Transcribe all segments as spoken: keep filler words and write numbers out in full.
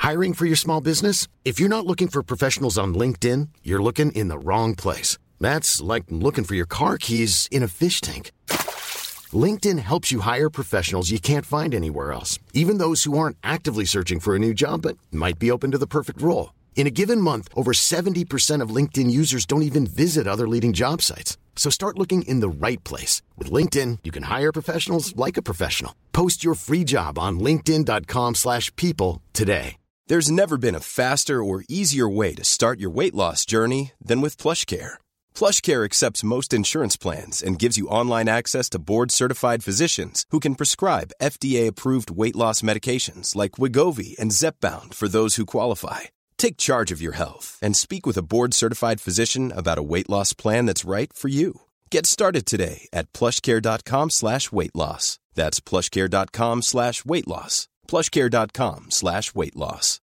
Hiring for your small business? If you're not looking for professionals on LinkedIn, you're looking in the wrong place. That's like looking for your car keys in a fish tank. LinkedIn helps you hire professionals you can't find anywhere else, even those who aren't actively searching for a new job but might be open to the perfect role. In a given month, over seventy percent of LinkedIn users don't even visit other leading job sites. So start looking in the right place. With LinkedIn, you can hire professionals like a professional. Post your free job on linkedin.com slash people today. There's never been a faster or easier way to start your weight loss journey than with PlushCare. PlushCare accepts most insurance plans and gives you online access to board-certified physicians who can prescribe F D A-approved weight loss medications like Wegovy and Zepbound for those who qualify. Take charge of your health and speak with a board-certified physician about a weight loss plan that's right for you. Get started today at plushcare.com slash weight loss. That's plushcare.com slash weight loss. plushcare.com slash weight loss.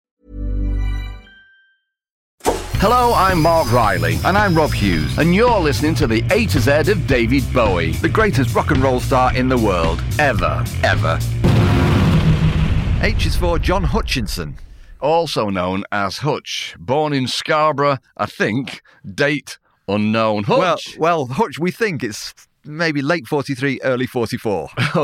Hello, I'm Mark Riley. And I'm Rob Hughes. And you're listening to the A to Z of David Bowie. The greatest rock and roll star in the world. Ever. Ever. H is for John Hutchinson. Also known as Hutch. Born in Scarborough, I think. Date unknown. Hutch. Well, well, Hutch, we think it's maybe late forty-three, early forty-four.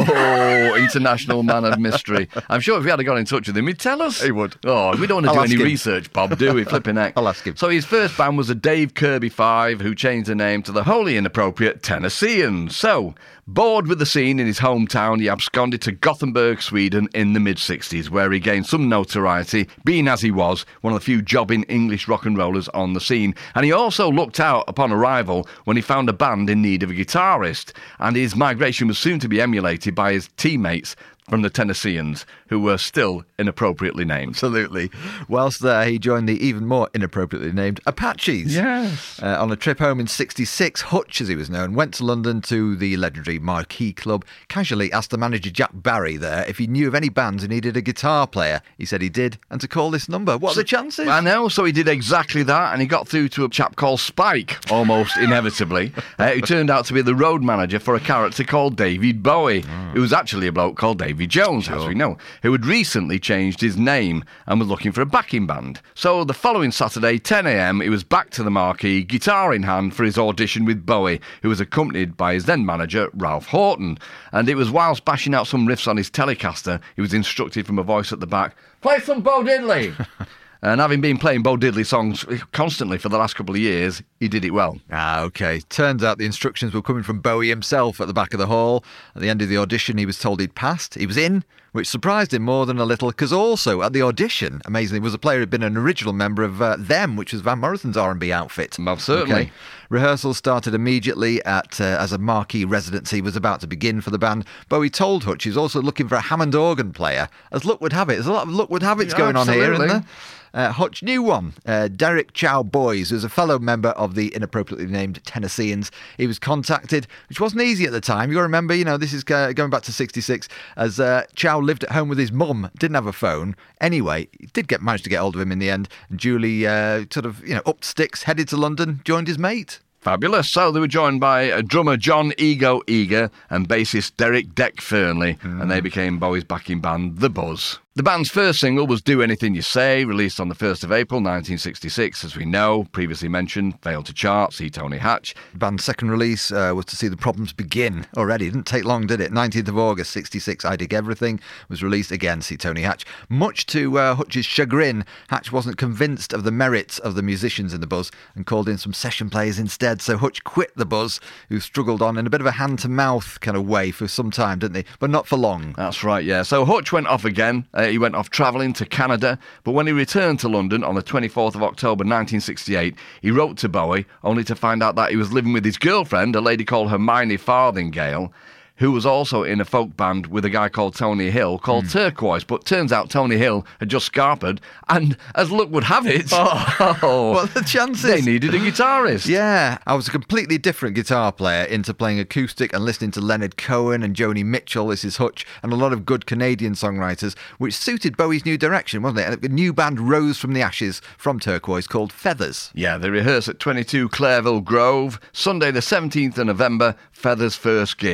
Oh, international man of mystery. I'm sure if we had got in touch with him, he'd tell us. He would. Oh, we don't want to I'll do any him. research, Bob, do we? Flipping heck. I'll ask him. So his first band was the Dave Kirby Five, who changed the name to the wholly inappropriate Tennesseans. So, bored with the scene in his hometown, he absconded to Gothenburg, Sweden in the mid-sixties, where he gained some notoriety, being as he was one of the few jobbing English rock and rollers on the scene. And he also looked out upon arrival when he found a band in need of a guitarist, and his migration was soon to be emulated by his teammates from the Tennesseans, who were still inappropriately named. Absolutely. Whilst there, he joined the even more inappropriately named Apaches. Yes. Uh, on a trip home in sixty-six, Hutch, as he was known, went to London to the legendary Marquee Club, casually asked the manager Jack Barry there if he knew of any bands who needed a guitar player. He said he did, and to call this number. What are so, the chances? I know, so he did exactly that, and he got through to a chap called Spike, almost inevitably, uh, who turned out to be the road manager for a character called David Bowie, oh. who was actually a bloke called David Jones, sure. as we know, who had recently changed his name and was looking for a backing band. So the following Saturday, ten a.m, he was back to the Marquee, guitar in hand for his audition with Bowie, who was accompanied by his then manager, Ralph Horton. And it was whilst bashing out some riffs on his Telecaster, he was instructed from a voice at the back, "Play some Bo Diddley!" And having been playing Bo Diddley songs constantly for the last couple of years, he did it well. Ah, OK. Turns out the instructions were coming from Bowie himself at the back of the hall. At the end of the audition, he was told he'd passed. He was in, which surprised him more than a little, because also at the audition, amazingly, was a player who'd been an original member of uh, Them, which was Van Morrison's R and B outfit. Well, certainly. Okay. Rehearsals started immediately at uh, as a Marquee residency was about to begin for the band. Bowie told Hutch he was also looking for a Hammond organ player. As luck would have it, there's a lot of luck would have it's yeah, going absolutely. on here, isn't there? Uh, Hutch knew one, uh, Derek Chow Boys, who's a fellow member of the inappropriately named Tennesseans. He was contacted, which wasn't easy at the time. You got to remember, you know, this is uh, going back to sixty-six, as uh, Chow lived at home with his mum, didn't have a phone. Anyway, he did get manage to get hold of him in the end. And Julie uh, sort of, you know, upped sticks, headed to London, joined his mate. Fabulous. So they were joined by uh, drummer John Ego Eager and bassist Derek Deck Fernley, mm. and they became Bowie's backing band, The Buzz. The band's first single was Do Anything You Say, released on the first of April nineteen sixty-six. As we know, previously mentioned, failed to chart, see Tony Hatch. The band's second release uh, was To See the Problems Begin already. It didn't take long, did it? nineteenth of August, sixty-six, I Dig Everything was released again, see Tony Hatch. Much to uh, Hutch's chagrin, Hatch wasn't convinced of the merits of the musicians in The Buzz and called in some session players instead. So Hutch quit The Buzz, who struggled on in a bit of a hand-to-mouth kind of way for some time, didn't they? But not for long. That's right, yeah. So Hutch went off again. Uh, he went off travelling to Canada, but when he returned to London on the twenty-fourth of October nineteen sixty-eight, he wrote to Bowie, only to find out that he was living with his girlfriend, a lady called Hermione Farthingale, who was also in a folk band with a guy called Tony Hill, called mm. Turquoise. But turns out Tony Hill had just scarpered, and as luck would have it, oh, what the chances? They needed a guitarist. Yeah, I was a completely different guitar player into playing acoustic and listening to Leonard Cohen and Joni Mitchell, this is Hutch, and a lot of good Canadian songwriters, which suited Bowie's new direction, wasn't it? And a new band rose from the ashes from Turquoise called Feathers. Yeah, they rehearsed at twenty-two Clareville Grove, Sunday the seventeenth of November, Feathers' first gig. It was actually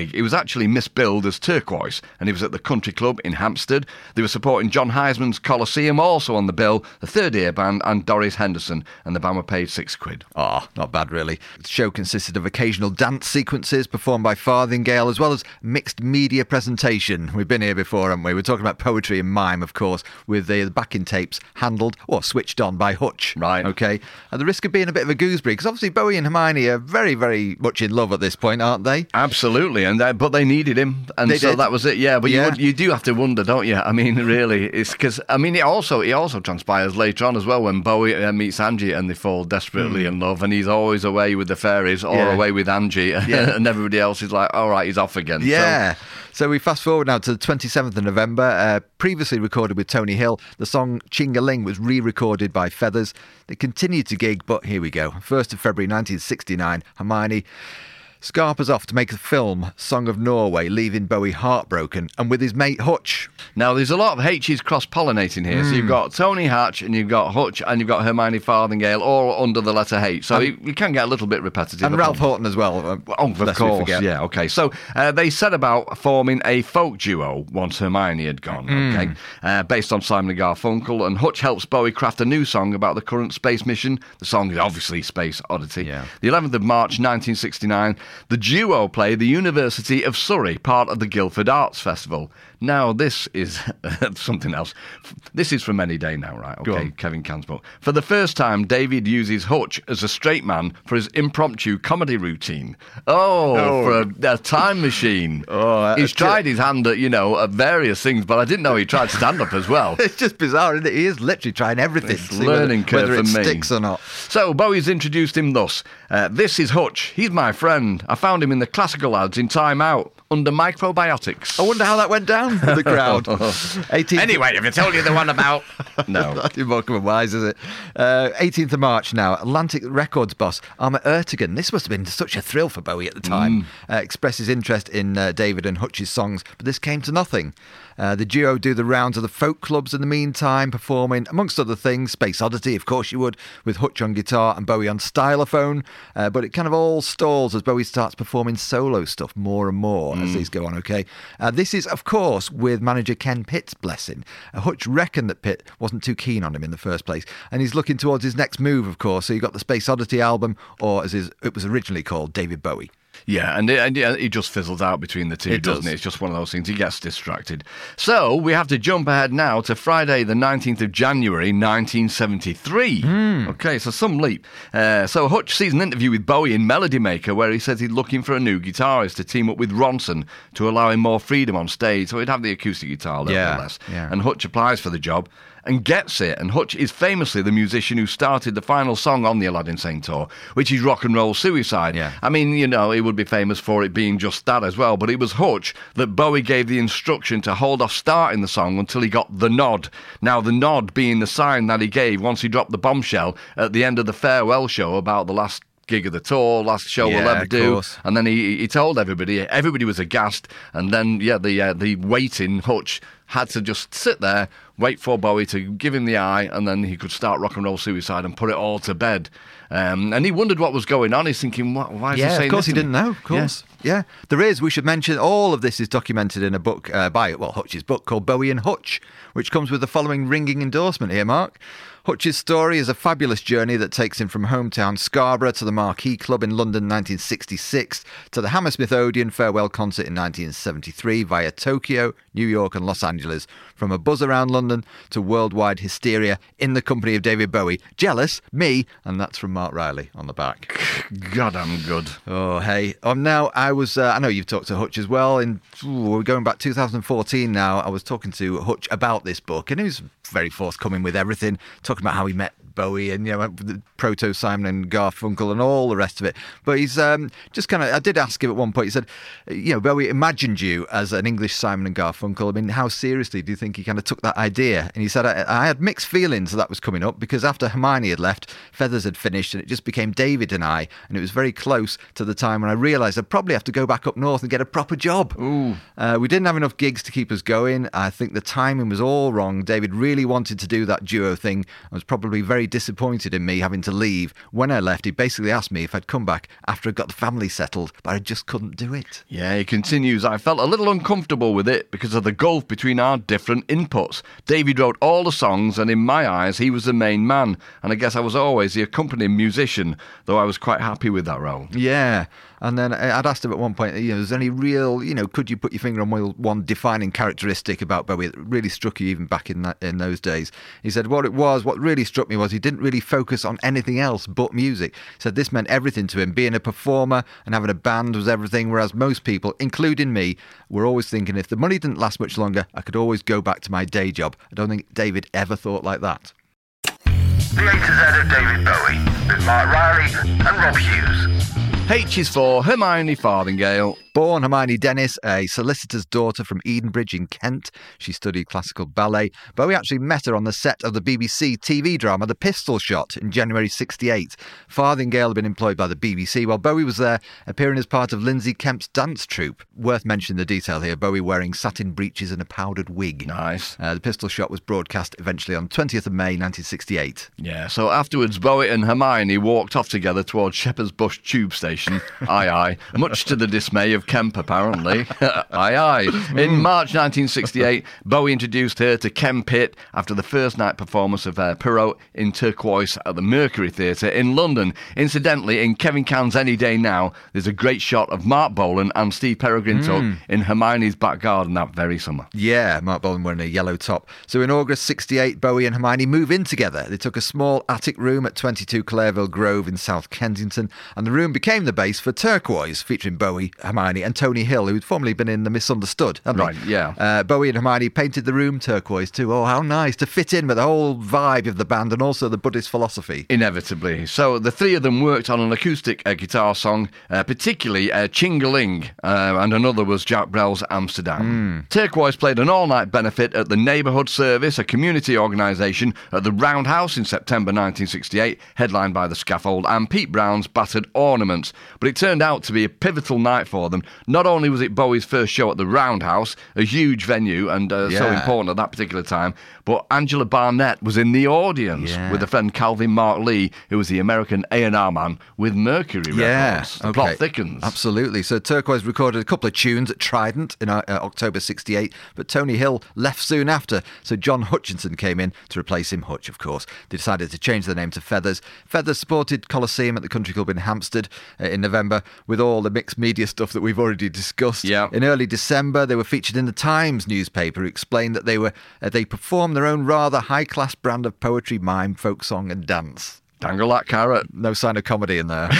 actually misbilled as Turquoise, and he was at the Country Club in Hampstead. They were supporting John Heisman's Coliseum, also on the bill, the Third Ear Band and Doris Henderson, and the band were paid six quid. Oh, not bad really. The show consisted of occasional dance sequences performed by Farthingale, as well as mixed media presentation. We've been here before, haven't we? We're talking about poetry and mime, of course, with the backing tapes handled or switched on by Hutch. Right. Okay. At the risk of being a bit of a gooseberry, because obviously Bowie and Hermione are very, very much in love at this point, aren't they? Absolutely, and uh, but they needed him, and They so did. that was it. Yeah, but Yeah. You, would, you do have to wonder, don't you? I mean, really, it's because I mean, it also it also transpires later on as well when Bowie uh, meets Angie and they fall desperately in love, and he's always away with the fairies or Yeah. away with Angie, Yeah. and everybody else is like, all right, he's off again. So- Yeah. So we fast forward now to the twenty-seventh of November, uh, previously recorded with Tony Hill. The song Chingaling was re-recorded by Feathers. They continued to gig, but here we go. first of February nineteen sixty-nine, Hermione scarpers off to make the film Song of Norway, leaving Bowie heartbroken and with his mate Hutch. Now, there's a lot of H's cross-pollinating here. So you've got Tony Hatch and you've got Hutch and you've got Hermione Farthingale all under the letter H. So you, you can get a little bit repetitive. And I Ralph think. Horton as well. uh, Oh, of lest we course, forget. yeah, okay. So uh, they set about forming a folk duo once Hermione had gone, okay, uh, based on Simon and Garfunkel, and Hutch helps Bowie craft a new song about the current space mission. The song is obviously Space Oddity. Yeah. The eleventh of March nineteen sixty-nine, the duo played the University of Surrey, part of the Guildford Arts Festival. Now, this is something else. This is from Any Day Now, right? Go Okay, on. Kevin Cansbrook. For the first time, David uses Hutch as a straight man for his impromptu comedy routine. Oh, Oh. for a, a time machine. Oh, uh, He's uh, tried his hand at, you know, at various things, but I didn't know he tried stand-up as well. It's just bizarre, isn't it? He is literally trying everything. It's to see whether- learning curve whether it for me. sticks or not. So, Bowie's introduced him thus. Uh, this is Hutch. He's my friend. I found him in the classical ads in Time Out under microbiotics. I wonder how that went down with the crowd. eighteenth Anyway, have I told you the one about... No. Not remarkable wise, is it? Uh, eighteenth of March now. Atlantic Records boss Arma Ertegun. This must have been such a thrill for Bowie at the time. Uh, expresses interest in uh, David and Hutch's songs, but this came to nothing. Uh, the duo do the rounds of the folk clubs in the meantime, performing, amongst other things, Space Oddity, of course you would, with Hutch on guitar and Bowie on stylophone. Uh, but it kind of all stalls as Bowie starts performing solo stuff more and more as these go on, okay? Uh, this is, of course, with manager Ken Pitt's blessing. Uh, Hutch reckoned that Pitt wasn't too keen on him in the first place, and he's looking towards his next move, of course. So you got the Space Oddity album, or as it was originally called, David Bowie. Yeah, and it, and it it just fizzles out between the two, It doesn't does. it? It's just one of those things. He gets distracted. So we have to jump ahead now to Friday, the nineteenth of January, nineteen seventy-three. Okay, so some leap. Uh, so Hutch sees an interview with Bowie in Melody Maker where he says he's looking for a new guitarist to team up with Ronson to allow him more freedom on stage. So he'd have the acoustic guitar, nevertheless. yeah. And Hutch applies for the job and gets it. And Hutch is famously the musician who started the final song on the Aladdin Sane tour, which is Rock and Roll Suicide. Yeah. I mean, you know, he would be famous for it being just that as well, but it was Hutch that Bowie gave the instruction to hold off starting the song until he got the nod. Now, the nod being the sign that he gave once he dropped the bombshell at the end of the farewell show about the last gig of the tour, last show Yeah, we'll ever of do. course. And then he he told everybody, everybody was aghast, and then, yeah, the uh, the waiting Hutch had to just sit there, wait for Bowie to give him the eye, and then he could start Rock and Roll Suicide and put it all to bed. Um, and he wondered what was going on. He's thinking, why, why is he Yeah, saying of course this he to didn't me? know, of course. Yeah. There is, we should mention, all of this is documented in a book uh, by, well, Hutch's book called Bowie and Hutch, which comes with the following ringing endorsement here, Mark. Hutch's story is a fabulous journey that takes him from hometown Scarborough to the Marquee Club in London nineteen sixty-six, to the Hammersmith Odeon farewell concert in nineteen seventy-three, via Tokyo, New York and Los Angeles, from a buzz around London to worldwide hysteria in the company of David Bowie. Jealous? Me? And that's from Mark Riley on the back. God, I'm good. Oh, hey. Um, now, I was, uh, I know you've talked to Hutch as well. In, ooh, we're going back two thousand fourteen now. I was talking to Hutch about this book, and he was very forthcoming with everything, talking about how he met Bowie and, you know, the proto Simon and Garfunkel and all the rest of it. But he's um, just kind of, I did ask him at one point, he said, you know, Bowie imagined you as an English Simon and Garfunkel. I mean, how seriously do you think he kind of took that idea? And he said, I, I had mixed feelings that was coming up, because after Hermione had left, Feathers had finished, and it just became David and I, and it was very close to the time when I realised I'd probably have to go back up north and get a proper job. Ooh. Uh, we didn't have enough gigs to keep us going. I think the timing was all wrong. David really wanted to do that duo thing and was probably very very disappointed in me having to leave. When I left, he basically asked me if I'd come back after I'd got the family settled, but I just couldn't do it. Yeah, he continues, I felt a little uncomfortable with it because of the gulf between our different inputs. David wrote all the songs, and in my eyes, he was the main man. And I guess I was always the accompanying musician, though I was quite happy with that role. Yeah. And then I'd asked him at one point, you know, is there any real, you know, could you put your finger on one defining characteristic about Bowie that really struck you even back in that, in those days? He said, what it was, what really struck me was he didn't really focus on anything else but music. He said this meant everything to him. Being a performer and having a band was everything, whereas most people, including me, were always thinking if the money didn't last much longer, I could always go back to my day job. I don't think David ever thought like that. The A to Z of David Bowie with Mark Riley and Rob Hughes. H is for Hermione Farthingale. Born Hermione Dennis, a solicitor's daughter from Edenbridge in Kent. She studied classical ballet. Bowie actually met her on the set of the B B C T V drama The Pistol Shot in January sixty-eight. Farthingale had been employed by the B B C while Bowie was there, appearing as part of Lindsay Kemp's dance troupe. Worth mentioning the detail here, Bowie wearing satin breeches and a powdered wig. Nice. Uh, the Pistol Shot was broadcast eventually on twentieth of May nineteen sixty-eight. Yeah, so afterwards Bowie and Hermione walked off together towards Shepherd's Bush tube station. Aye, aye. Much to the dismay of Kemp, apparently. Aye, aye. In March nineteen sixty-eight, Bowie introduced her to Ken Pitt after the first night performance of uh, Perrault in Turquoise at the Mercury Theatre in London. Incidentally, in Kevin Can's Any Day Now, there's a great shot of Mark Bolan and Steve Peregrinto mm. in Hermione's back garden that very summer. Yeah, Mark Bolan wearing a yellow top. So in August sixty-eight, Bowie and Hermione move in together. They took a small attic room at twenty-two Clareville Grove in South Kensington, and the room became the base for Turquoise, featuring Bowie, Hermione and Tony Hill, who'd formerly been in The Misunderstood. Right, they? yeah. Uh, Bowie and Hermione painted the room turquoise too. Oh, how nice, to fit in with the whole vibe of the band and also the Buddhist philosophy. Inevitably. So the three of them worked on an acoustic uh, guitar song, uh, particularly uh, Chingaling, uh, and another was Jack Brel's Amsterdam. Mm. Turquoise played an all-night benefit at the Neighbourhood Service, a community organisation, at the Roundhouse in September nineteen sixty-eight, headlined by The Scaffold and Pete Brown's Battered Ornaments. But it turned out to be a pivotal night for them. Not only was it Bowie's first show at the Roundhouse, a huge venue and uh, yeah. so important at that particular time, but Angela Barnett was in the audience yeah. with a friend Calvin Mark Lee, who was the American A and R man with Mercury yeah, Records. The okay. plot thickens. Absolutely. So Turquoise recorded a couple of tunes at Trident in uh, October sixty-eight, but Tony Hill left soon after, so John Hutchinson came in to replace him, Hutch, of course. They decided to change the name to Feathers. Feathers supported Coliseum at the Country Club in Hampstead uh, in November with all the mixed media stuff that we've already discussed. Yeah. In early December, they were featured in the Times newspaper, who explained that they were uh, they performed their own rather high-class brand of poetry, mime, folk song and dance. Dangle that carrot. No sign of comedy in there.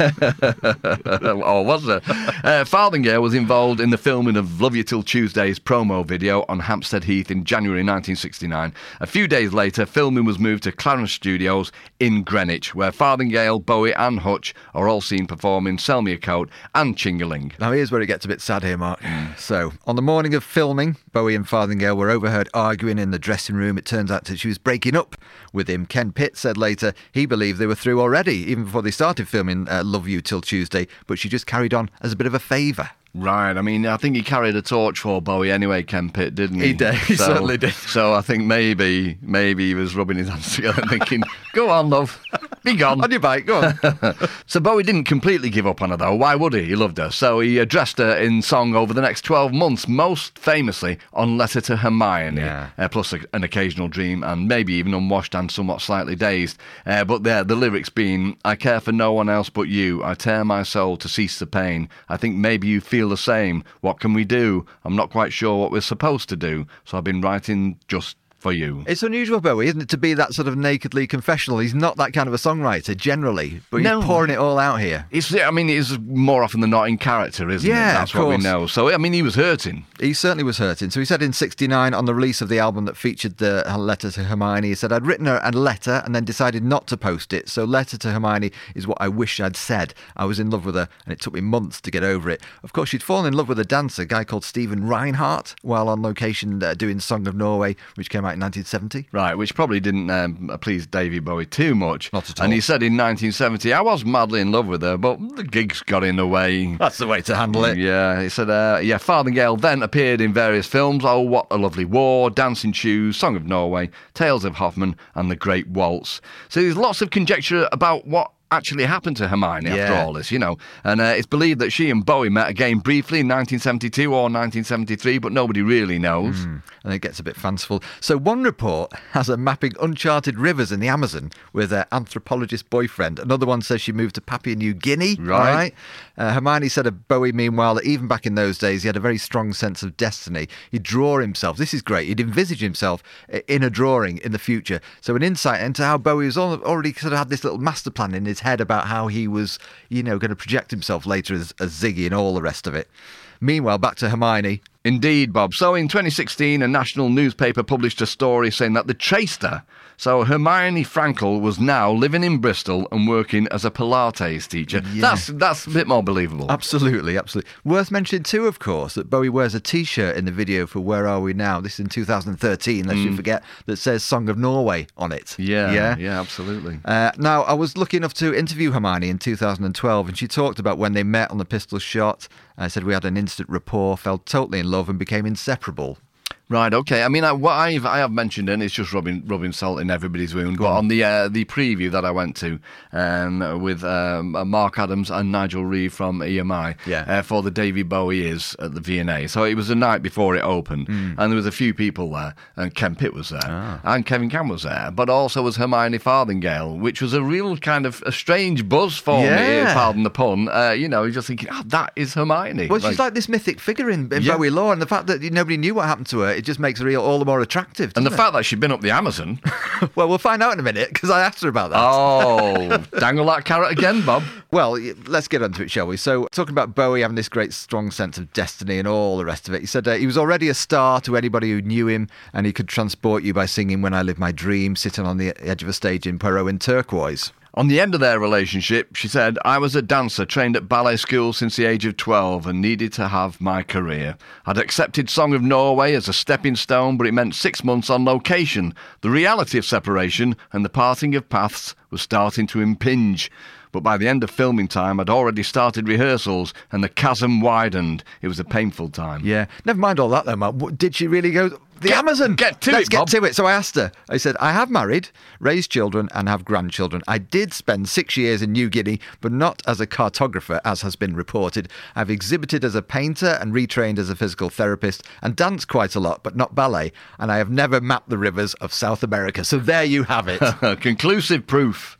Or was there? Uh, Farthingale was involved in the filming of Love You Till Tuesday's promo video on Hampstead Heath in January nineteen sixty-nine. A few days later, filming was moved to Clarence Studios in Greenwich, where Farthingale, Bowie and Hutch are all seen performing Sell Me a Coat and Chingaling. Now here's where it gets a bit sad here, Mark. So, on the morning of filming, Bowie and Farthingale were overheard arguing in the dressing room. It turns out that she was breaking up with him. Ken Pitt said later he believed they were through already, even before they started filming uh, Love You Till Tuesday, but she just carried on as a bit of a favour. Right, I mean, I think he carried a torch for Bowie anyway, Ken Pitt, didn't he? He did, he so, certainly did. So I think maybe, maybe he was rubbing his hands together thinking, go on, love, be gone. On your bike, go on. So Bowie didn't completely give up on her, though. Why would he? He loved her. So he addressed her in song over the next twelve months, most famously on Letter to Hermione, yeah. uh, plus a, an occasional dream, and maybe even Unwashed and Somewhat Slightly Dazed. Uh, but there, the lyrics being, I care for no one else but you. I tear my soul to cease the pain. I think maybe you feel the same. What can we do? I'm not quite sure what we're supposed to do, so I've been writing just for you. It's unusual, Bowie, isn't it, to be that sort of nakedly confessional. He's not that kind of a songwriter, generally, but he's no. pouring it all out here. It's, I mean, it's more often than not in character, isn't yeah, it? That's of what course. we know. So, I mean, he was hurting. He certainly was hurting. So he said in sixty-nine, on the release of the album that featured the Letter to Hermione, he said, I'd written her a letter and then decided not to post it. So Letter to Hermione is what I wish I'd said. I was in love with her and it took me months to get over it. Of course, she'd fallen in love with a dancer, a guy called Stephen Reinhardt, while on location uh, doing Song of Norway, which came out out in nineteen seventy. Right, which probably didn't um, please David Bowie too much. Not at all. And he said in nineteen seventy, I was madly in love with her, but the gigs got in the way. That's the way to handle it. Yeah, he said, uh, yeah, Farthingale then appeared in various films. Oh, What a Lovely War, Dancing Shoes, Song of Norway, Tales of Hoffmann, and The Great Waltz. So there's lots of conjecture about what actually happened to Hermione after Yeah. all this, you know. And uh, it's believed that she and Bowie met again briefly in nineteen seventy-two or nineteen seventy-three, but nobody really knows. Mm, and it gets a bit fanciful. So one report has her mapping uncharted rivers in the Amazon with her anthropologist boyfriend. Another one says she moved to Papua New Guinea. Right. right? Uh, Hermione said of Bowie, meanwhile, that even back in those days, he had a very strong sense of destiny. He'd draw himself. This is great. He'd envisage himself in a drawing in the future. So an insight into how Bowie was already sort of had this little master plan in his head about how he was, you know, going to project himself later as, as Ziggy and all the rest of it. Meanwhile, back to Hermione. Indeed, Bob. So in twenty sixteen, a national newspaper published a story saying that they traced her. So Hermione Frankel was now living in Bristol and working as a Pilates teacher. Yeah. That's that's a bit more believable. Absolutely, absolutely. Worth mentioning too, of course, that Bowie wears a T-shirt in the video for Where Are We Now? This is in two thousand thirteen, lest you forget, that says Song of Norway on it. Yeah, Yeah? yeah, absolutely. Uh, now, I was lucky enough to interview Hermione in two thousand twelve, and she talked about when they met on the pistol shot. I said we had an instant rapport, fell totally in love and became inseparable. Right, okay. I mean, I, what I've I have mentioned, and it's just rubbing rubbing salt in everybody's wound. But on the uh, the preview that I went to um, with um, Mark Adams and Nigel Reeve from E M I Yeah. uh, for the David Bowie is at the V and A. So it was the night before it opened, and there was a few people there, and Ken Pitt was there, and Kevin Cam was there, but also was Hermione Farthingale, which was a real kind of a strange buzz for Yeah. me. Pardon the pun. Uh, you know, you're just thinking, oh, that is Hermione. Well, she's like this mythic figure in, in Yeah. Bowie lore, and the fact that nobody knew what happened to her, it just makes her all the more attractive. and the doesn't fact that she'd been up the Amazon. it? Well, we'll find out in a minute, because I asked her about that. Oh, dangle that carrot again, Bob. Well, y- let's get onto it, shall we? So, talking about Bowie having this great, strong sense of destiny and all the rest of it, he said uh, he was already a star to anybody who knew him, and he could transport you by singing When I Live My Dream, sitting on the edge of a stage in Poirot in turquoise. On the end of their relationship, she said, I was a dancer trained at ballet school since the age of twelve and needed to have my career. I'd accepted Song of Norway as a stepping stone, but it meant six months on location. The reality of separation and the parting of paths was starting to impinge. But by the end of filming time, I'd already started rehearsals and the chasm widened. It was a painful time. Yeah, never mind all that though, Matt. What- Did she really go... The Get- Amazon! get to Let's it, get Bob. to it. So I asked her. I said, I have married, raised children and have grandchildren. I did spend six years in New Guinea, but not as a cartographer, as has been reported. I've exhibited as a painter and retrained as a physical therapist and danced quite a lot, but not ballet. And I have never mapped the rivers of South America. So there you have it. Conclusive proof.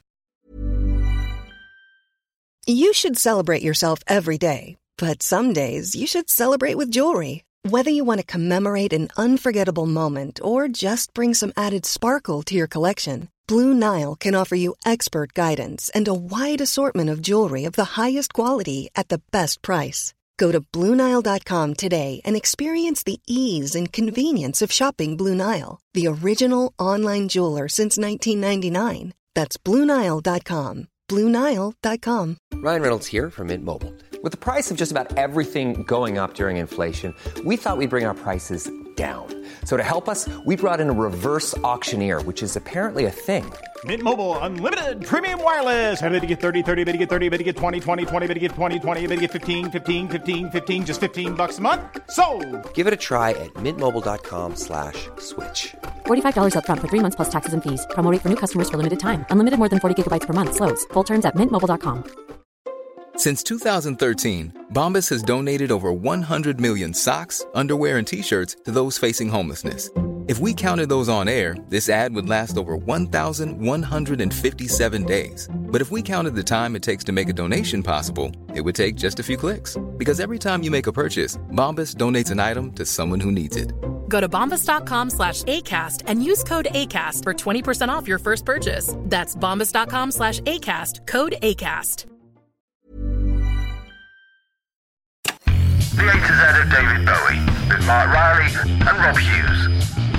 You should celebrate yourself every day, but some days you should celebrate with jewelry. Whether you want to commemorate an unforgettable moment or just bring some added sparkle to your collection, Blue Nile can offer you expert guidance and a wide assortment of jewelry of the highest quality at the best price. Go to Blue Nile dot com today and experience the ease and convenience of shopping Blue Nile, the original online jeweler since nineteen ninety-nine. That's Blue Nile dot com. Blue Nile dot com. Ryan Reynolds here from Mint Mobile. With the price of just about everything going up during inflation, we thought we'd bring our prices down. So to help us, we brought in a reverse auctioneer, which is apparently a thing. Mint Mobile Unlimited Premium Wireless. How to get thirty, thirty, how to get thirty, how to get twenty, twenty, twenty, how to get twenty, twenty, how to get fifteen, fifteen, fifteen, fifteen, just fifteen bucks a month? Sold! Give it a try at mintmobile.com slash switch. forty-five dollars up front for three months plus taxes and fees. Promo rate for new customers for limited time. Unlimited more than forty gigabytes per month. Slows full terms at mint mobile dot com. Since two thousand thirteen, Bombas has donated over one hundred million socks, underwear, and T-shirts to those facing homelessness. If we counted those on air, this ad would last over one thousand one hundred fifty-seven days. But if we counted the time it takes to make a donation possible, it would take just a few clicks. Because every time you make a purchase, Bombas donates an item to someone who needs it. Go to bombas.com slash ACAST and use code ACAST for twenty percent off your first purchase. That's bombas.com slash ACAST, code ACAST. The A to Z of David Bowie with Mark Riley and Rob Hughes.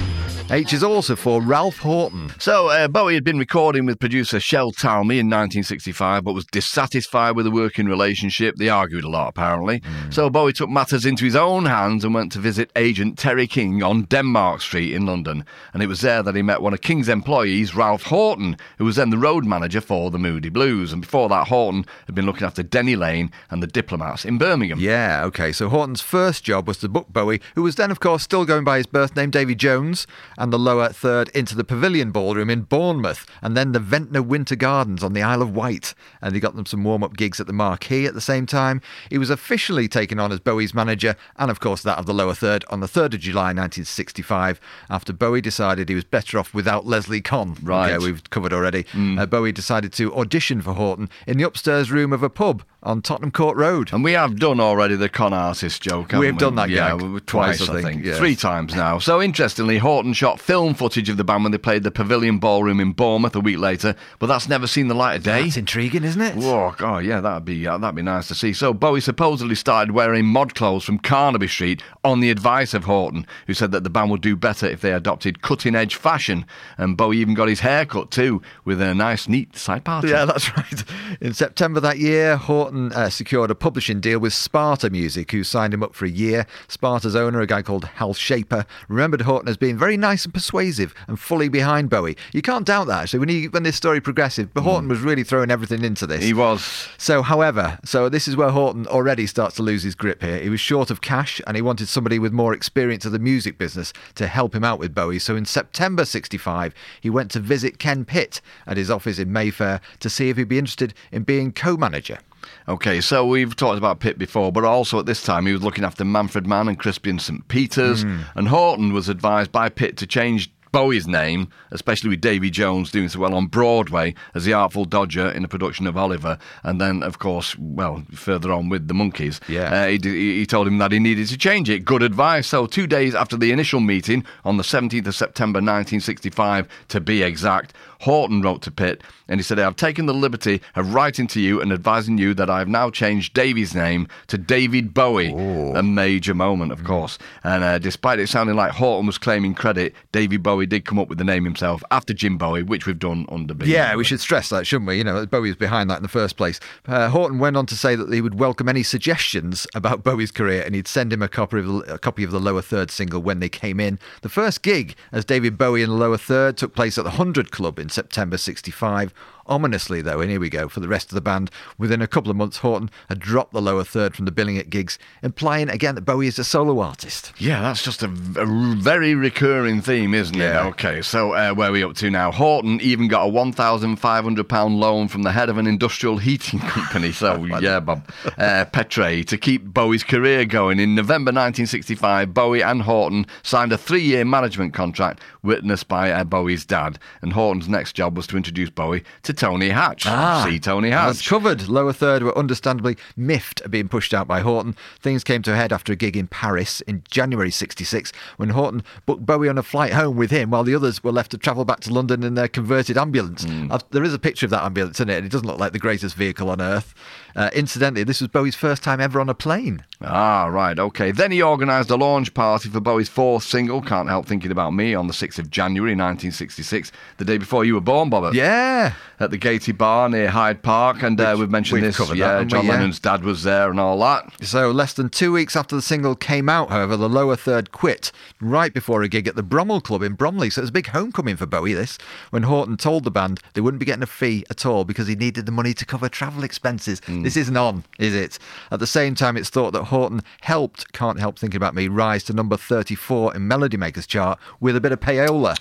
H is also for Ralph Horton. So, uh, Bowie had been recording with producer Shel Talmy in nineteen sixty-five, but was dissatisfied with the working relationship. They argued a lot, apparently. Mm. So, Bowie took matters into his own hands and went to visit agent Terry King on Denmark Street in London. And it was there that he met one of King's employees, Ralph Horton, who was then the road manager for the Moody Blues. And before that, Horton had been looking after Denny Lane and the Diplomats in Birmingham. Yeah, OK. So, Horton's first job was to book Bowie, who was then, of course, still going by his birth name, Davy Jones, and the lower third into the Pavilion Ballroom in Bournemouth, and then the Ventnor Winter Gardens on the Isle of Wight. And he got them some warm-up gigs at the Marquee at the same time. He was officially taken on as Bowie's manager, and of course that of the lower third, on the third of July nineteen sixty-five, after Bowie decided he was better off without Leslie Conn. Right. Okay, we've covered already. Mm. Uh, Bowie decided to audition for Horton in the upstairs room of a pub on Tottenham Court Road. And we have done already the con artist joke, haven't We've we? done that yeah, gag. we- twice, Twice, I I think. think, yes. Three times now. So, interestingly, Horton shot film footage of the band when they played the Pavilion Ballroom in Bournemouth a week later, but that's never seen the light of day. That's intriguing, isn't it? Oh, God, yeah, that'd be uh, that'd be nice to see. So Bowie supposedly started wearing mod clothes from Carnaby Street on the advice of Horton, who said that the band would do better if they adopted cutting-edge fashion. And Bowie even got his hair cut too, with a nice, neat side party. Yeah, that's right. In September that year, Horton uh, secured a publishing deal with Sparta Music, who signed him up for a year. Sparta's owner, a guy called Hal Shaper, remembered Horton as being very nice and persuasive and fully behind Bowie. You can't doubt that, actually, when, he, when this story progressed. But Horton mm. was really throwing everything into this. He was. So, however, so this is where Horton already starts to lose his grip here. He was short of cash and he wanted somebody with more experience of the music business to help him out with Bowie. So in September sixty-five, he went to visit Ken Pitt at his office in Mayfair to see if he'd be interested in being co-manager. OK, so we've talked about Pitt before, but also at this time he was looking after Manfred Mann and Crispy and Saint Peters, mm. and Horton was advised by Pitt to change Bowie's name, especially with Davy Jones doing so well on Broadway as the Artful Dodger in a production of Oliver, and then, of course, well, further on with the Monkees. Yeah. Uh, he, he told him that he needed to change it. Good advice. So two days after the initial meeting, on the seventeenth of September nineteen sixty-five, to be exact, Horton wrote to Pitt, and he said, I've taken the liberty of writing to you and advising you that I have now changed Davy's name to David Bowie. Ooh. A major moment, of course. And uh, despite it sounding like Horton was claiming credit, David Bowie did come up with the name himself after Jim Bowie, which we've done under B. Yeah, we should stress that, shouldn't we? You know, Bowie was behind that in the first place. Uh, Horton went on to say that he would welcome any suggestions about Bowie's career, and he'd send him a copy of the, a copy of the Lower Third single when they came in. The first gig as David Bowie in the Lower Third took place at the Hundred Club in September sixty-five. Ominously, though, and here we go, for the rest of the band, within a couple of months, Horton had dropped the Lower Third from the billing at gigs, implying again that Bowie is a solo artist. Yeah, that's just a, a very recurring theme, isn't Yeah. it? OK, so uh, where are we up to now? Horton even got a one thousand five hundred pounds loan from the head of an industrial heating company, so yeah, Bob, uh, Petre, to keep Bowie's career going. In November nineteen sixty-five, Bowie and Horton signed a three-year management contract witnessed by uh, Bowie's dad, and Horton's next job was to introduce Bowie to Tony Hatch. Ah, See Tony Hatch. That's covered. Lower Third were understandably miffed at being pushed out by Horton. Things came to a head after a gig in Paris in January sixty-six, when Horton booked Bowie on a flight home with him, while the others were left to travel back to London in their converted ambulance. Mm. I've, there is a picture of that ambulance in it, and it doesn't look like the greatest vehicle on earth. Uh, incidentally, this was Bowie's first time ever on a plane. Ah, right, OK. Then he organised a launch party for Bowie's fourth single, Can't Help Thinking About Me, on the sixth of January nineteen sixty-six, the day before you were born, Bobbert. Yeah. At the Gaiety Bar near Hyde Park, and uh, Which we've mentioned we've this, covered that, yeah, haven't we? John Yeah. Lennon's dad was there and all that. So less than two weeks after the single came out, however, the Lower Third quit right before a gig at the Bromwell Club in Bromley. So it was a big homecoming for Bowie, this, when Horton told the band they wouldn't be getting a fee at all because he needed the money to cover travel expenses. Mm. This isn't on, is it? At the same time, it's thought that Horton helped Can't Help Thinking About Me rise to number thirty-four in Melody Maker's chart with a bit of payola.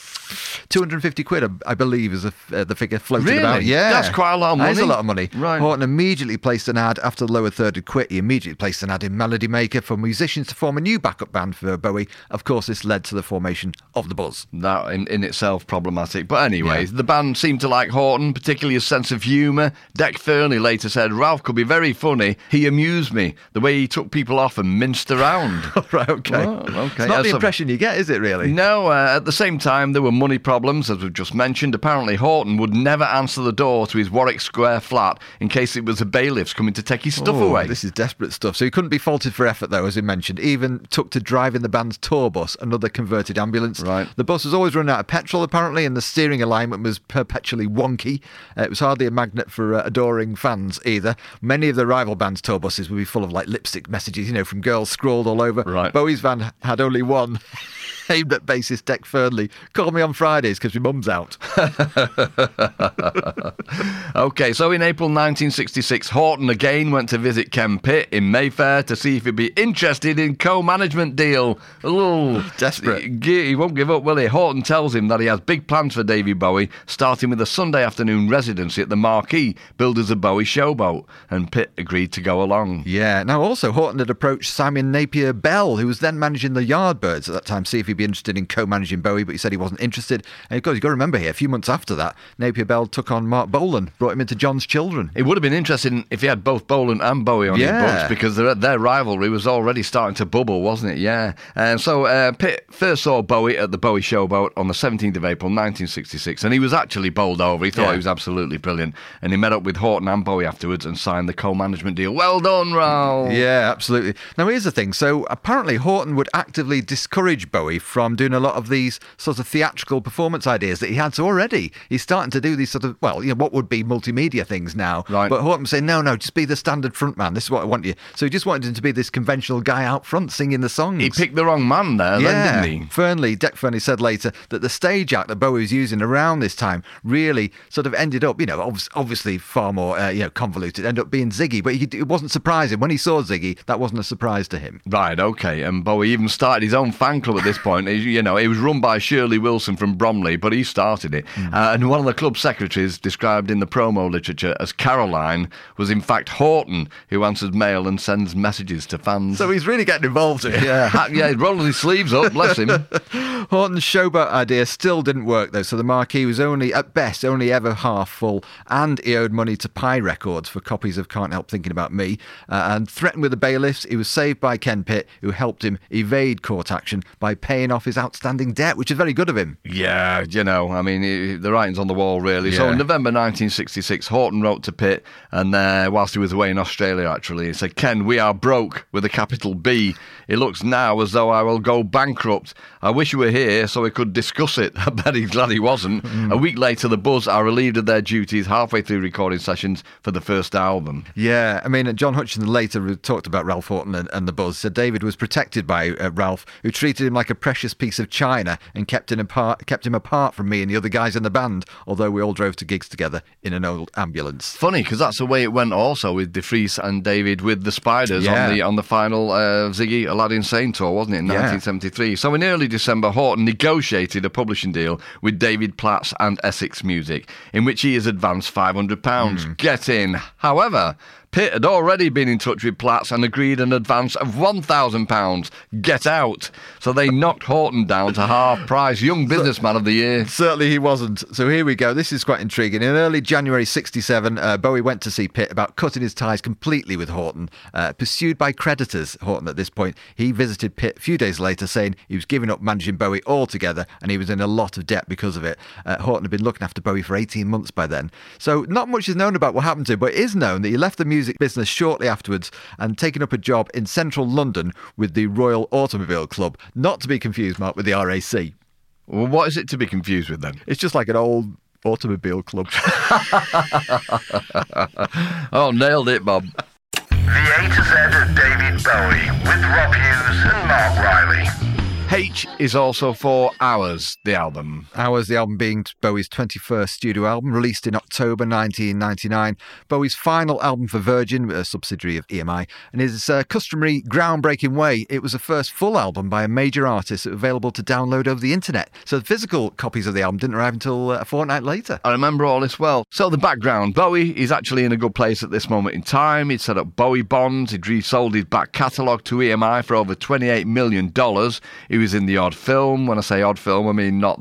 two hundred fifty quid, I believe, is a, uh, the figure floated Really? about. Yeah. That's quite a lot of That is money. a lot of money. Right. Horton immediately placed an ad after the Lower Third had quit. He immediately placed an ad in Melody Maker for musicians to form a new backup band for Bowie. Of course, this led to the formation of the Buzz. That in, in itself problematic. But anyway, Yeah. the band seemed to like Horton, particularly his sense of humour. Dec Fernley later said, Ralph could be very funny. He amused me. The way he took people off and minced around. Right, okay. Well, okay. It's not As the a- impression you get, is it, really? No, uh, at the same time, there were money problems problems, as we've just mentioned. Apparently, Horton would never answer the door to his Warwick Square flat in case it was the bailiffs coming to take his stuff Oh, away. This is desperate stuff. So he couldn't be faulted for effort, though, as we mentioned. Even took to driving the band's tour bus, another converted ambulance. Right. The bus was always running out of petrol, apparently, and the steering alignment was perpetually wonky. Uh, it was hardly a magnet for uh, adoring fans either. Many of the rival band's tour buses would be full of like lipstick messages, you know, from girls scrawled all over. Right. Bowie's van had only one. Aimed at bassist Deck Fernley. Call me on Fridays because my mum's out. OK, so in April nineteen sixty-six, Horton again went to visit Ken Pitt in Mayfair to see if he'd be interested in co-management deal. Ooh, desperate. He won't give up, will he? Horton tells him that he has big plans for David Bowie, starting with a Sunday afternoon residency at the Marquee, billed as a Bowie showboat, and Pitt agreed to go along. Yeah. Now, also, Horton had approached Simon Napier Bell, who was then managing the Yardbirds at that time, see if he'd be interested in co-managing Bowie, but he said he wasn't interested. And of course, you've got to remember here, a few months after that, Napier Bell took on Mark Bolan, brought him into John's Children. It would have been interesting if he had both Bolan and Bowie on Yeah. his books, because their, their rivalry was already starting to bubble, wasn't it? Yeah. And so uh, Pitt first saw Bowie at the Bowie Showboat on the seventeenth of April nineteen sixty-six, and he was actually bowled over. He thought Yeah. he was absolutely brilliant, and he met up with Horton and Bowie afterwards and signed the co-management deal. Well done, Raoul. Yeah, absolutely. Now, here's the thing. So, apparently, Horton would actively discourage Bowie from doing a lot of these sort of theatrical performance ideas that he had. So already, he's starting to do these sort of, well, you know, what would be multimedia things now. Right. But Horton was saying, no, no, just be the standard frontman. This is what I want you. So he just wanted him to be this conventional guy out front singing the songs. He picked the wrong man there, Yeah, then, didn't he? Fernley, Deck Fernley said later that the stage act that Bowie was using around this time really sort of ended up, you know, obv- obviously far more, uh, you know, convoluted, ended up being Ziggy, but he, it wasn't surprising. When he saw Ziggy, that wasn't a surprise to him. Right, OK. And Bowie even started his own fan club at this point. He, you know, it was run by Shirley Wilson from Bromley, but he started it. Mm. Uh, and one of the club secretaries, described in the promo literature as Caroline, was in fact Horton, who answers mail and sends messages to fans. So he's really getting involved here. Yeah, ha- yeah, he's rolling his sleeves up, bless him. Horton's showboat idea still didn't work, though, so the Marquee was only, at best, only ever half full, and he owed money to Pie Records for copies of Can't Help Thinking About Me, uh, and threatened with the bailiffs. He was saved by Ken Pitt, who helped him evade court action by paying off his outstanding debt, which is very good of him. Yeah, you know, I mean, it, the writing's on the wall, really. So Yeah. in November nineteen sixty-six, Horton wrote to Pitt, and uh, whilst he was away in Australia, actually, he said, Ken, we are broke with a capital B. It looks now as though I will go bankrupt. I wish you were here so we could discuss it. I bet he's glad he wasn't. Mm. A week later, the Buzz are relieved of their duties halfway through recording sessions for the first album. Yeah, I mean, John Hutchinson later talked about Ralph Horton and, and the Buzz, said David was protected by uh, Ralph, who treated him like a precious piece of china and kept him, apart, kept him apart from me and the other guys in the band, although we all drove to gigs together in an old ambulance. Funny, because that's the way it went also with De Vries and David with the Spiders Yeah. on the on the final uh, Ziggy Aladdin Sane tour, wasn't it, in Yeah. nineteen seventy-three. So in early December, Horton negotiated a publishing deal with David Platts and Essex Music, in which he has advanced five hundred pounds. Mm. Get in. However, Pitt had already been in touch with Platts and agreed an advance of one thousand pounds. Get out. So they knocked Horton down to half price. Young Businessman of the Year. Certainly he wasn't. So here we go. This is quite intriguing. In early January sixty-seven, uh, Bowie went to see Pitt about cutting his ties completely with Horton. Uh, pursued by creditors, Horton at this point, he visited Pitt a few days later saying he was giving up managing Bowie altogether and he was in a lot of debt because of it. Uh, Horton had been looking after Bowie for eighteen months by then. So not much is known about what happened to him, but it is known that he left the music business shortly afterwards and taken up a job in central London with the Royal Automobile Club, not to be confused, Mark, with the R A C. Well, what is it to be confused with then? It's just like an old automobile club. Oh, nailed it, Bob. The A to Z of David Bowie with Rob Hughes and Mark Riley. H is also for Hours, the album. Hours, the album being Bowie's twenty-first studio album, released in October nineteen ninety-nine. Bowie's final album for Virgin, a subsidiary of E M I, and his uh, customary groundbreaking way, it was the first full album by a major artist available to download over the internet. So the physical copies of the album didn't arrive until uh, a fortnight later. I remember all this well. So the background, Bowie is actually in a good place at this moment in time. He'd set up Bowie Bonds, he'd resold his back catalogue to E M I for over twenty-eight million dollars. He was in the odd film. When I say odd film, I mean not that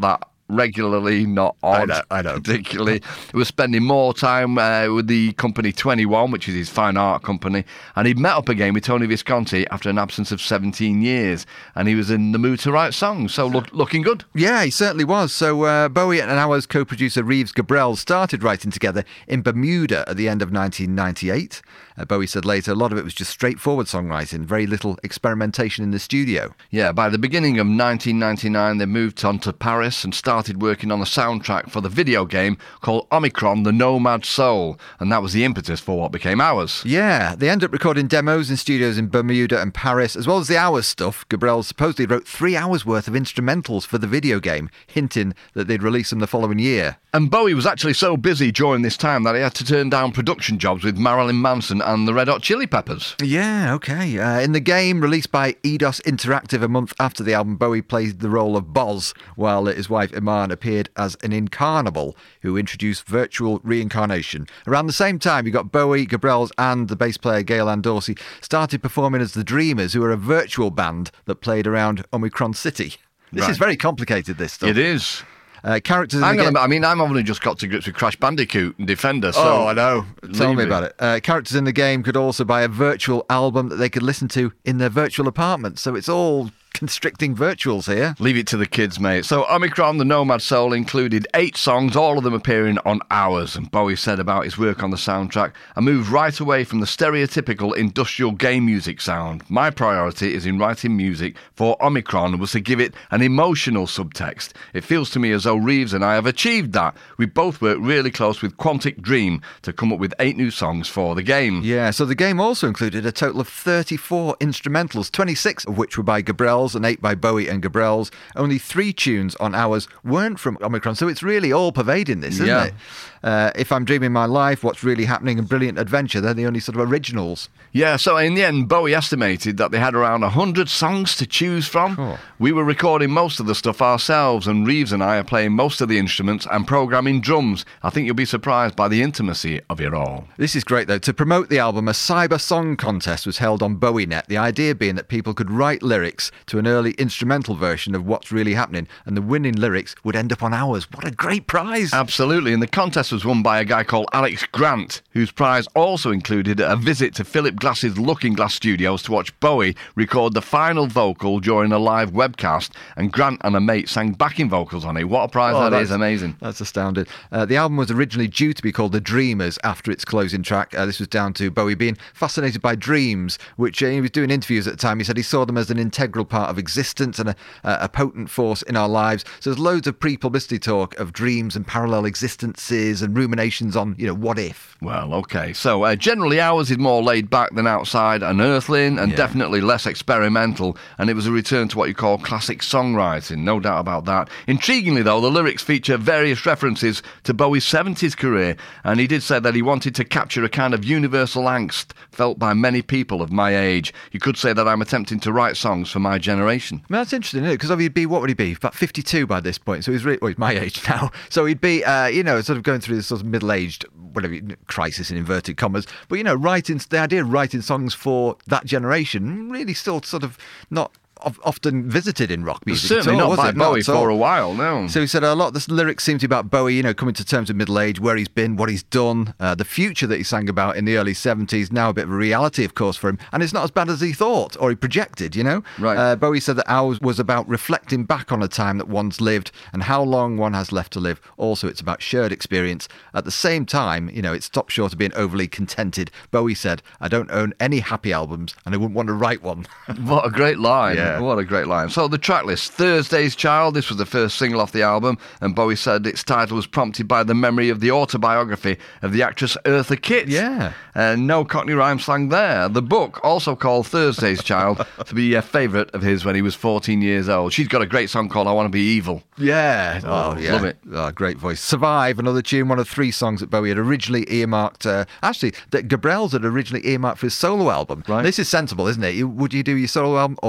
regularly, not odd. I know, I know. Particularly. He was spending more time uh, with the company twenty-one, which is his fine art company, and he'd met up again with Tony Visconti after an absence of seventeen years, and he was in the mood to write songs, so look, looking good. Yeah, he certainly was. So uh, Bowie and Hour's co-producer Reeves Gabrels started writing together in Bermuda at the end of nineteen ninety-eight. Uh, Bowie said later a lot of it was just straightforward songwriting, very little experimentation in the studio. Yeah, by the beginning of nineteen ninety-nine, they moved on to Paris and started working on the soundtrack for the video game called Omicron: The Nomad Soul, and that was the impetus for what became Hours. Yeah, they ended up recording demos in studios in Bermuda and Paris, as well as the Hours stuff. Gabrels supposedly wrote three hours worth of instrumentals for the video game, hinting that they'd release them the following year. And Bowie was actually so busy during this time that he had to turn down production jobs with Marilyn Manson and the Red Hot Chili Peppers. Yeah, okay. Uh, in the game, released by Eidos Interactive a month after the album, Bowie played the role of Boz, while his wife Iman appeared as an incarnable who introduced virtual reincarnation. Around the same time, you got Bowie, Gabrels and the bass player Gail Ann Dorsey started performing as the Dreamers, who are a virtual band that played around Omicron City. This Right. is very complicated, this stuff. It is. Uh, characters in Hang the on a game... minute, I mean, I've only just got to grips with Crash Bandicoot and Defender, so... Oh, I know. Tell leave me it. about it. Uh, characters in the game could also buy a virtual album that they could listen to in their virtual apartment. So it's all constricting virtuals here. Leave it to the kids, mate. So Omicron: The Nomad Soul included eight songs, all of them appearing on Hours. And Bowie said about his work on the soundtrack, I moved right away from the stereotypical industrial game music sound. My priority is in writing music for Omicron was to give it an emotional subtext. It feels to me as though Reeves and I have achieved that. We both worked really close with Quantic Dream to come up with eight new songs for the game. Yeah, so the game also included a total of thirty-four instrumentals, twenty-six of which were by Gabrels and eight by Bowie and Gabrels. Only three tunes on Hours weren't from Omicron, so it's really all-pervading this, isn't Yeah. it? Uh, If I'm Dreaming My Life, What's Really Happening and Brilliant Adventure, they're the only sort of originals. Yeah, so in the end, Bowie estimated that they had around one hundred songs to choose from. Cool. We were recording most of the stuff ourselves, and Reeves and I are playing most of the instruments and programming drums. I think you'll be surprised by the intimacy of it all. This is great, though. To promote the album, a cyber song contest was held on BowieNet, the idea being that people could write lyrics to an early instrumental version of What's Really Happening, and the winning lyrics would end up on Hours. What a great prize! Absolutely, and the contest was won by a guy called Alex Grant, whose prize also included a visit to Philip Glass's Looking Glass Studios to watch Bowie record the final vocal during a live webcast, and Grant and a mate sang backing vocals on it. What a prize Oh, that that's- is, amazing. That's astounding. Uh, the album was originally due to be called The Dreamers after its closing track. Uh, this was down to Bowie being fascinated by dreams, which uh, he was doing interviews at the time. He said he saw them as an integral part of existence and a, a potent force in our lives. So there's loads of pre-publicity talk of dreams and parallel existences and ruminations on, you know, what if. Well, okay. So uh, generally Hours is more laid back than Outside and Earthling, and Yeah. definitely less experimental, and it was a return to what you call classic songwriting, no doubt about that. Intriguingly, though, the lyrics feature various references to Bowie's seventies career, and he did say that he wanted to capture a kind of universal angst felt by many people of my age. You could say that I'm attempting to write songs for my generation. I mean, that's interesting, isn't it? Because he'd be, what would he be? About fifty-two by this point. So he's really, well, he's my age now. So he'd be, uh, you know, sort of going through this sort of middle-aged, whatever, crisis in inverted commas. But, you know, writing, the idea of writing songs for that generation really still sort of not of- often visited in rock music. Certainly at all, not was by it? Bowie at all. for a while, no. So he said a lot of the lyrics seem to be about Bowie, you know, coming to terms with middle age, where he's been, what he's done, uh, the future that he sang about in the early seventies, now a bit of a reality, of course, for him. And it's not as bad as he thought or he projected, you know? Right. Uh, Bowie said that Hours was about reflecting back on a time that one's lived and how long one has left to live. Also, it's about shared experience. At the same time, you know, it stopped short of being overly contented. Bowie said, I don't own any happy albums and I wouldn't want to write one. What a great line. Yeah. What a great line. So the track list, Thursday's Child, this was the first single off the album, and Bowie said its title was prompted by the memory of the autobiography of the actress Eartha Kitt. Yeah. And no Cockney rhyme slang there. The book, also called Thursday's Child, to be a favourite of his when he was fourteen years old. She's got a great song called I Want to Be Evil. Yeah. Oh, yeah. love it. Oh, great voice. Survive, another tune, one of three songs that Bowie had originally earmarked. Uh, actually, that Gabrels had originally earmarked for his solo album. Right. This is sensible, isn't it? You, would you do your solo album or go in with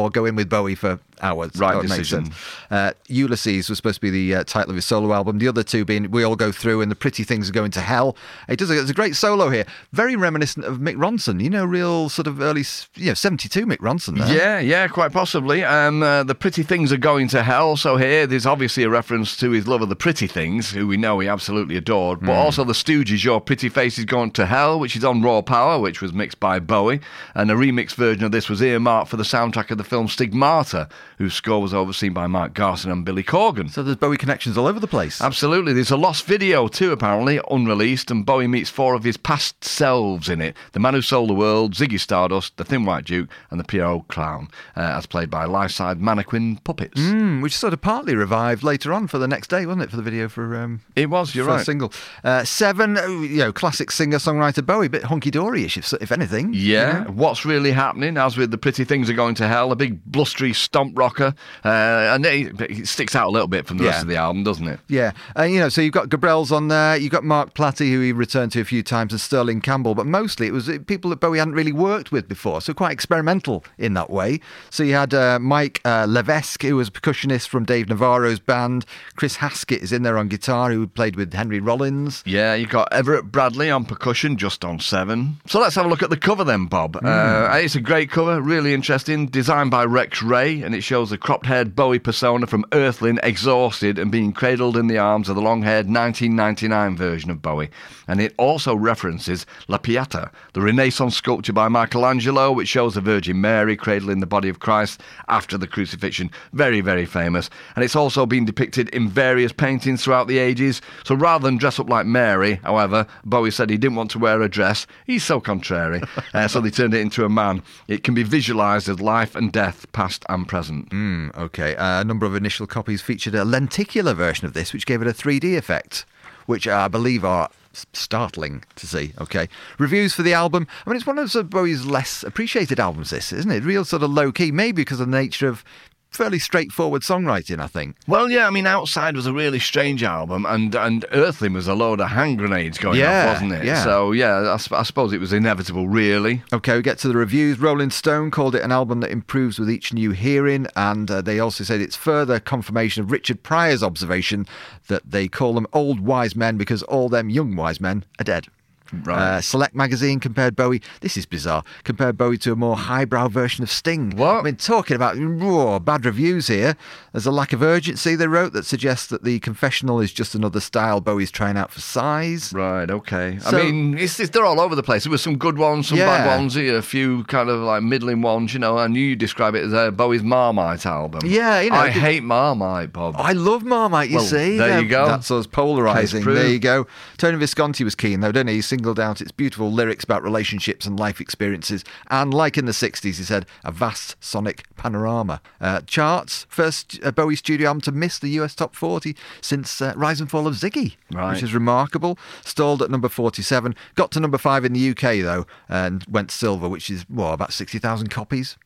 with Bowie for hours. Right that makes decision. sense. Uh, Ulysses was supposed to be the uh, title of his solo album. The other two being We All Go Through and The Pretty Things Are Going to Hell. It does a, it's a great solo here. Very reminiscent of Mick Ronson. You know, real sort of early, you know, seventy-two Mick Ronson there. Yeah, yeah, quite possibly. Um, uh, the Pretty Things Are Going to Hell. So here, there's obviously a reference to his love of the pretty things, who we know he absolutely adored. But Mm. also the Stooges, Your Pretty Face Is Going to Hell, which is on Raw Power, which was mixed by Bowie. And a remix version of this was earmarked for the soundtrack of the film Stigmata, whose score was overseen by Mark Garson and Billy Corgan. So there's Bowie connections all over the place. Absolutely. There's a lost video too, apparently, unreleased, and Bowie meets four of his past selves in it. The Man Who Sold the World, Ziggy Stardust, the Thin White Duke, and the Pierrot Clown, uh, as played by life-size mannequin puppets. Mm, which sort of partly revived later on for the next day, wasn't it, for the video for um, It was, you're first right. single. Uh, seven, oh, you know, classic singer-songwriter Bowie, bit hunky-dory-ish, if, if anything. Yeah, You know? what's really happening, as with The Pretty Things Are Going to Hell, a big blustery stomp rocker, uh, and it, it sticks out a little bit from the Yeah. rest of the album, doesn't it? Yeah, uh, you know, so you've got Gabrels on there, you've got Mark Platty, who he returned to a few times, and Sterling Campbell, but mostly it was uh, people that Bowie hadn't really worked with before, so quite experimental in that way. So you had uh, Mike uh, Levesque, who was a percussionist from Dave Navarro's band. Chris Haskett is in there on guitar, who played with Henry Rollins. Yeah, you got Everett Bradley on percussion, just on seven. So let's have a look at the cover then, Bob. Mm. Uh, it's a great cover, really interesting, designed by Rex Ray, and it shows a cropped-haired Bowie persona from Earthling, exhausted and being cradled in the arms of the long-haired nineteen ninety-nine version of Bowie. And it also references La Pieta, the Renaissance sculpture by Michelangelo, which shows the Virgin Mary cradling the body of Christ after the crucifixion. Very, very famous. And it's also been depicted in various paintings throughout the ages. So rather than dress up like Mary, however, Bowie said he didn't want to wear a dress. He's so contrary. uh, so they turned it into a man. It can be visualised as life and death, past and present. Mm, okay, uh, a number of initial copies featured a lenticular version of this, which gave it a three D effect, which I believe are s- startling to see. Okay, reviews for the album. I mean, it's one of sort of Bowie's less appreciated albums, this, isn't it? Real sort of low-key, maybe because of the nature of fairly straightforward songwriting, I think. Well, yeah, I mean, Outside was a really strange album, and, and Earthling was a load of hand grenades going Yeah, off, wasn't it? yeah. So, yeah, I, sp- I suppose it was inevitable, really. Okay, we get to the reviews. Rolling Stone called it an album that improves with each new hearing, and uh, they also said it's further confirmation of Richard Pryor's observation that they call them old wise men because all them young wise men are dead. Right. Uh, Select magazine compared Bowie, this is bizarre, compared Bowie to a more highbrow version of Sting. What? I mean, talking about raw, bad reviews here. There's a lack of urgency, they wrote, that suggests that the confessional is just another style Bowie's trying out for size. Right, okay. So- I mean, it's, it's, they're all over the place. There were some good ones, some Yeah. bad ones, a few kind of like middling ones, you know, and you describe it as uh, Bowie's Marmite album. Yeah, you know, I it- hate Marmite, Bob. I love Marmite, you Well, see. there Yeah, you go. That's us polarising. Case proved. There you go. Tony Visconti was keen, though, didn't he? He singled out its beautiful lyrics about relationships and life experiences. And like in the sixties, he said, a vast sonic panorama. Uh, charts, first uh, Bowie studio album to miss the U S top forty since uh, Rise and Fall of Ziggy, Right. which is remarkable. Stalled at number forty-seven. Got to number five in the U K, though, and went silver, which is, what, about sixty thousand copies?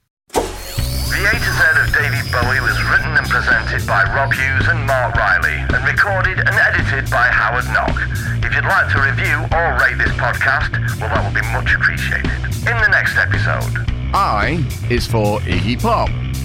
The A to Z of David Bowie was written and presented by Rob Hughes and Mark Riley and recorded and edited by Howard Knock. If you'd like to review or rate this podcast, well, that will be much appreciated. In the next episode. I is for Iggy Pop.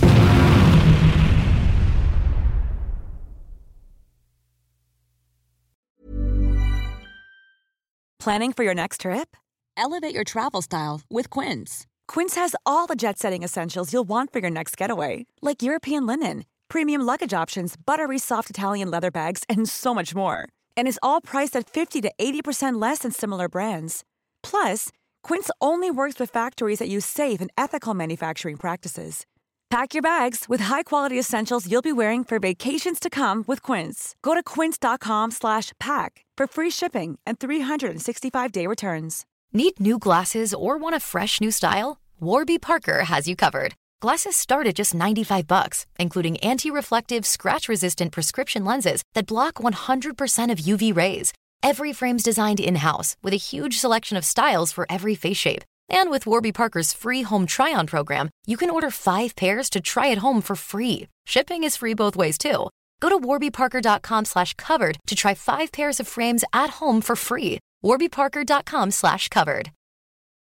Planning for your next trip? Elevate your travel style with Quince. Quince has all the jet-setting essentials you'll want for your next getaway, like European linen, premium luggage options, buttery soft Italian leather bags, and so much more. And is all priced at fifty to eighty percent less than similar brands. Plus, Quince only works with factories that use safe and ethical manufacturing practices. Pack your bags with high-quality essentials you'll be wearing for vacations to come with Quince. Go to quince.com slash pack for free shipping and three sixty-five day returns. Need new glasses or want a fresh new style? Warby Parker has you covered. Glasses start at just ninety-five bucks, including anti-reflective, scratch-resistant prescription lenses that block one hundred percent of U V rays. Every frame's designed in-house with a huge selection of styles for every face shape. And with Warby Parker's free home try-on program, you can order five pairs to try at home for free. Shipping is free both ways, too. Go to warbyparker.com slash covered to try five pairs of frames at home for free. warbyparker.com slash covered.